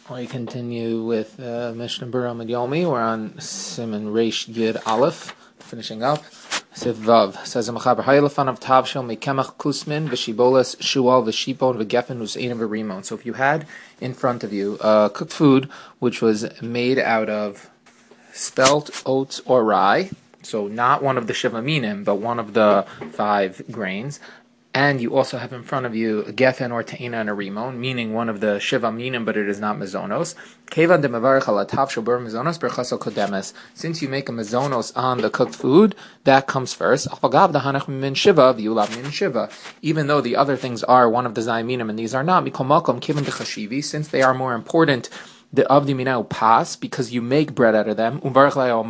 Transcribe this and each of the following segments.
We continue with Mishnah Berurah Amud Yomi. We're on Siman Reish Yud Aleph, finishing up. Siv Vav says, "Mechaber Hayelefan of Tavshel Mekemach Kusmin v'Shibolas Shual v'Shipon v'Gefen Usein v'Rimon." So if you had in front of you cooked food which was made out of spelt, oats, or rye, so not one of the Shiva Minim, but one of the 5 grains, and you also have in front of you a gefen or te'ina and a rimon, meaning one of the shiva minim, but it is not mezonos. Kevan de mevarich ala tav shobur mezonos berchaso kodemes. Since you make a mezonos on the cooked food, that comes first. Afagav dahanach min shiva v'yulav min shiva. Even though the other things are one of the zayminim and these are not, mikol makom kevan de chashivi, since they are more important, the avdi minau pas, because you make bread out of them. And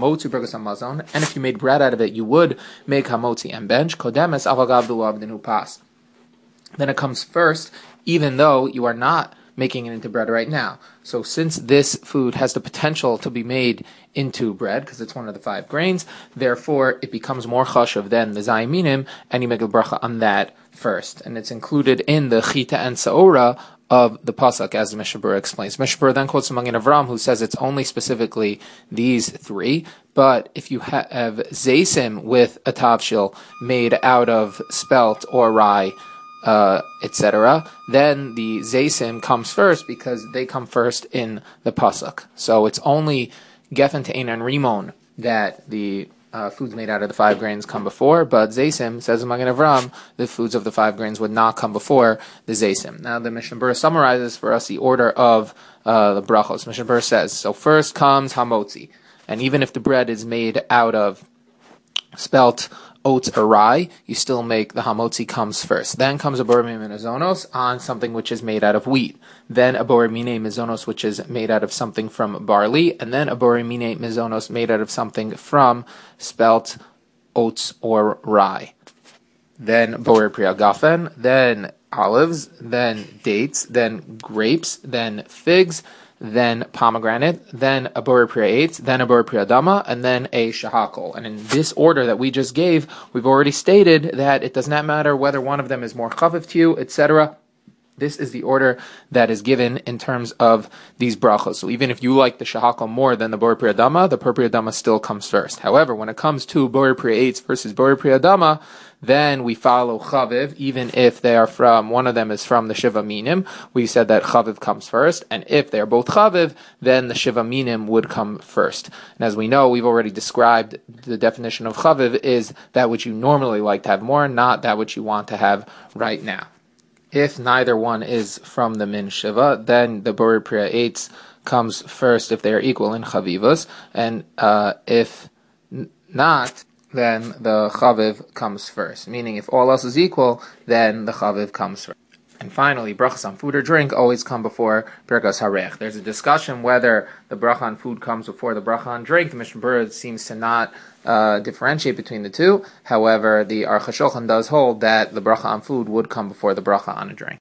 if you made bread out of it, you would make hamotzi and bench. Kodemes avagav avdinu pas. Then it comes first, even though you are not making it into bread right now. So since this food has the potential to be made into bread, because it's one of the 5 grains, therefore it becomes more chashuv than the zayminim, and you make a bracha on that first. And it's included in the chita and saora of the pasuk, as the Mishnah Berurah explains. Mishnah Berurah then quotes Magen Avram, who says it's only specifically these 3. But if you have zaysim with a tavshil made out of spelt or rye, etc., then the zaysim comes first because they come first in the pasuk. So it's only gefen, te'ina, and rimon that the foods made out of the 5 grains come before, but zaysim, says Magen Avram, the foods of the 5 grains would not come before the zaysim. Now the Mishnah Berurah summarizes for us the order of the brachos. Mishnah Berurah says, so first comes hamotzi, and even if the bread is made out of spelt, oats, or rye, you still make the hamotzi comes first. Then comes a borei mine mezonos on something which is made out of wheat. Then a borei mine mezonos which is made out of something from barley, and then a borei mine mezonos made out of something from spelt, oats, or rye. Then borei pri hagafen, then olives, then dates, then grapes, then figs, then pomegranate, then a borei pri eitz, then a borei pri adama, and then a shahakol. And in this order that we just gave, we've already stated that it does not matter whether one of them is more chaviv to you, etc. This is the order that is given in terms of these brachos. So even if you like the shahakol more than the borei pri adama, the borei pri adama still comes first. However, when it comes to borei pri eitz versus borei pri adama, then we follow chaviv, even if they are from, one of them is from the shiva minim. We said that chaviv comes first, and if they are both chaviv, then the shiva minim would come first. And as we know, we've already described the definition of chaviv is that which you normally like to have more, not that which you want to have right now. If neither one is from the min shiva, then the borei pri eitz comes first if they are equal in chavivos, and if not, then the chaviv comes first. Meaning, if all else is equal, then the chaviv comes first. And finally, brachas on food or drink always come before birkas harech. There's a discussion whether the bracha on food comes before the bracha on drink. The Mishnah Berurah seems to not differentiate between the two. However, the Aruch HaShulchan does hold that the bracha on food would come before the bracha on a drink.